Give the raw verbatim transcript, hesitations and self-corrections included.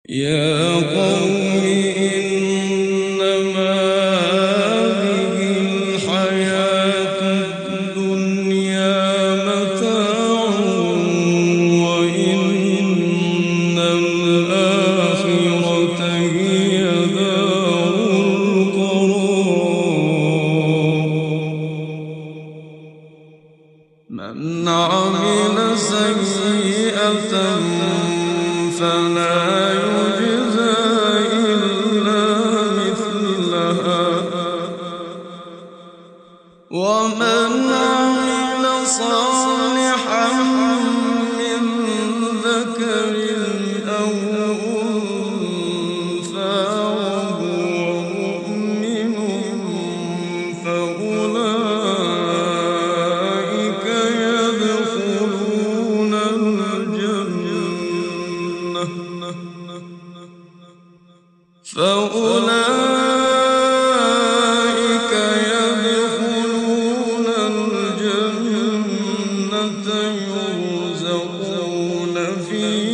يا قوم إنما هذه الحياة الدنيا متاع وإن الآخرة هي دار القرار. من عمل سيئة فلا يجزى إلا مثلها ومن عمل صالحا من ذكر أو أنثى وهو مؤمن فأولئك يدخلون الجنة فأولئك يدخلون الجنة يرزقون فيها